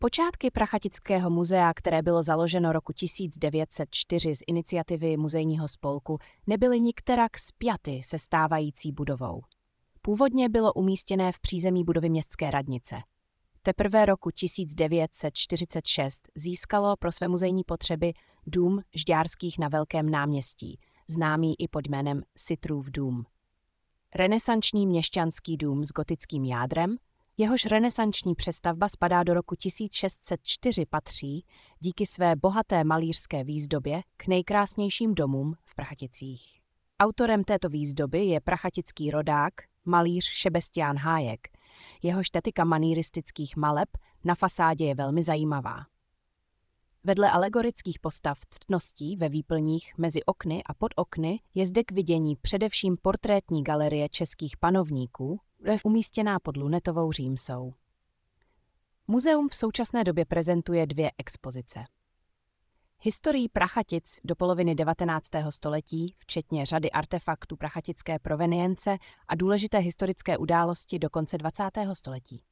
Počátky Prachatického muzea, které bylo založeno roku 1904 z iniciativy muzejního spolku, nebyly nikterak spjaty se stávající budovou. Původně bylo umístěné v přízemí budovy městské radnice. Teprve roku 1946 získalo pro své muzejní potřeby dům Žďárských na Velkém náměstí, známý i pod jménem Sitrův dům. Renesanční měšťanský dům s gotickým jádrem, jehož renesanční přestavba spadá do roku 1604, patří díky své bohaté malířské výzdobě k nejkrásnějším domům v Prachaticích. Autorem této výzdoby je prachatický rodák, malíř Šebestián Hájek. Jeho estetika manieristických maleb na fasádě je velmi zajímavá. Vedle alegorických postav ctností ve výplních mezi okny a pod okny je zde k vidění především portrétní galerie českých panovníků, umístěná pod lunetovou římsou. Muzeum v současné době prezentuje dvě expozice. Historii Prachatic do poloviny 19. století, včetně řady artefaktů prachatické provenience a důležité historické události do konce 20. století.